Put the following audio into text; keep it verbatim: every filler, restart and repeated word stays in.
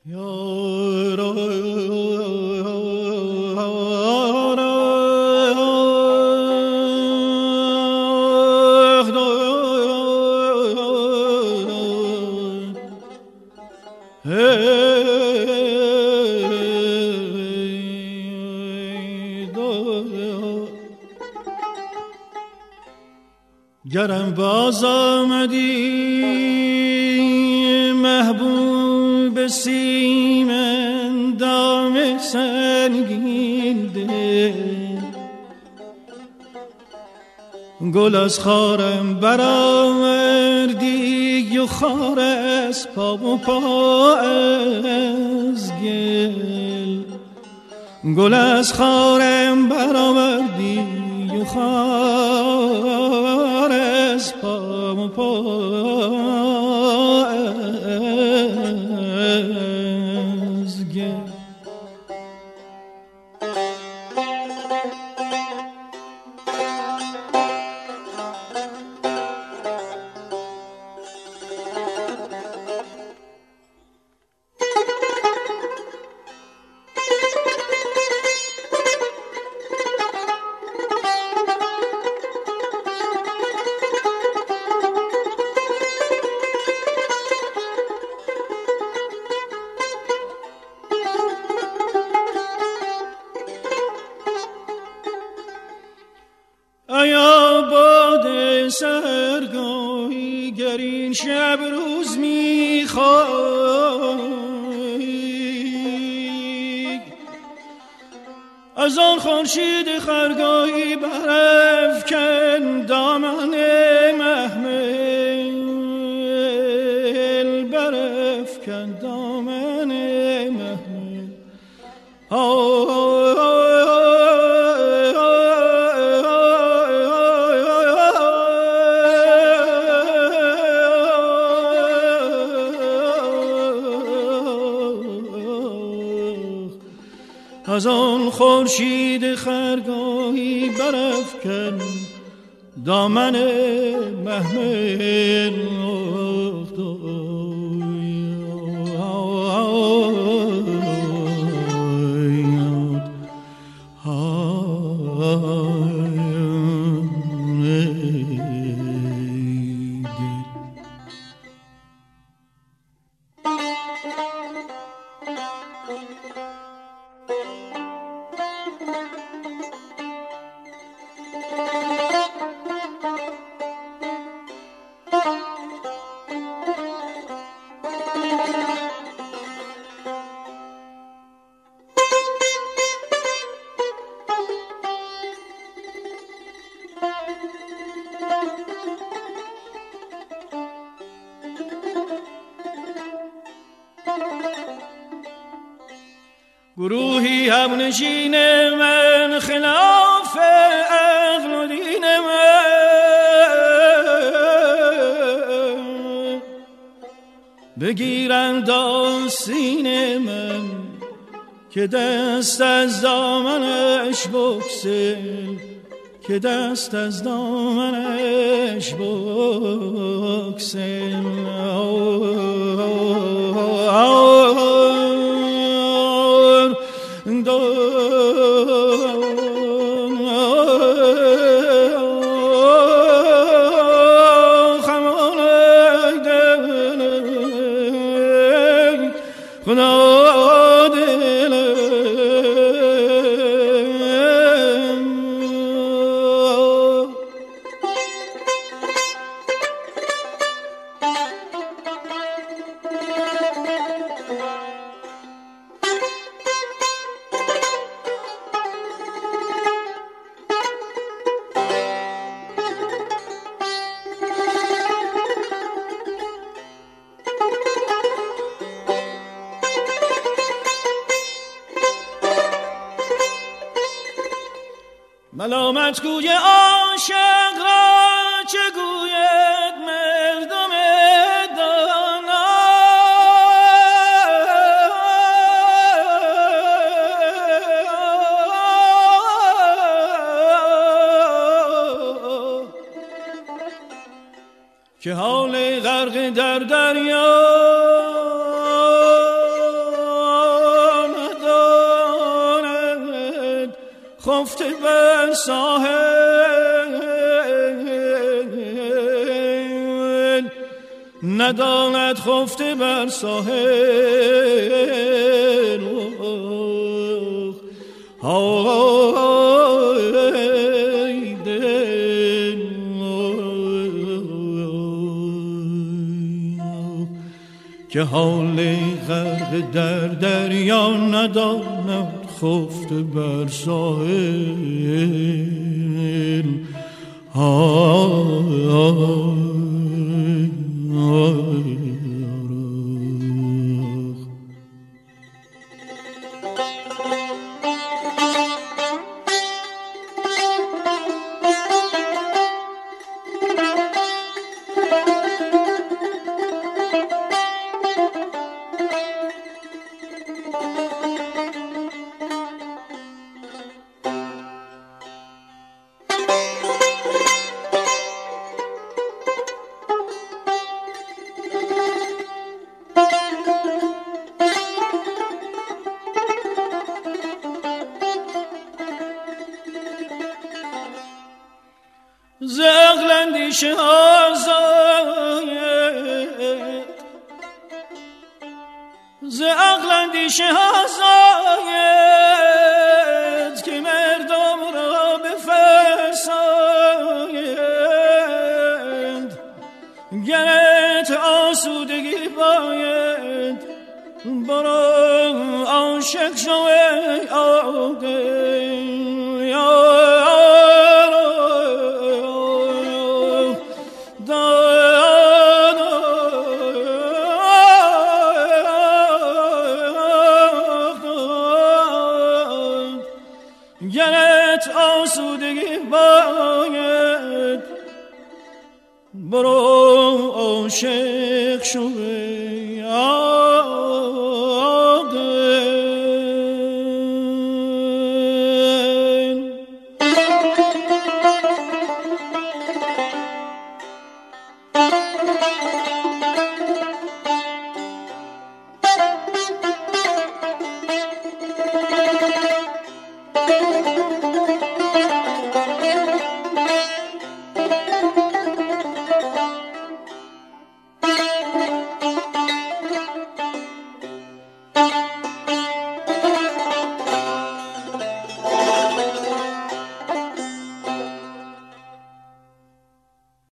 گرم باز آمدی محبوب سیم اندام سنگین ده، گل از خارم برآوردی و خار از پا و پا از گل، گل از خارم برآوردی و خار از پا و پا از گل. آیا باد سرگاهی گر این شب روز میخوای، از آن خورشید خرگاهی برافکن دامن محمل، برافکن دامن محمل. از آن خورشید خرگاهی برافکن دامن محمل. گروهی همنشین من خلاف عقل و دین من، بگیرند آستین من که دست از دامنش بگسل، که دست از دامنش بگسل. ملامت گوی عاشق را چه گوید مردم دانا، که حال غرق در دریا خفته بر ساحل، نداند خفته بر ساحل. آی دل که حال غرق در دریا نداند خفته بر ساحل. آی آی زغلندیشه آزاید، زغلندیشه آزاید که مردم را بفرساید. گرت آسودگی باید برو عاشق شوی آگه یا آسودگی باید برو عاشق شوی.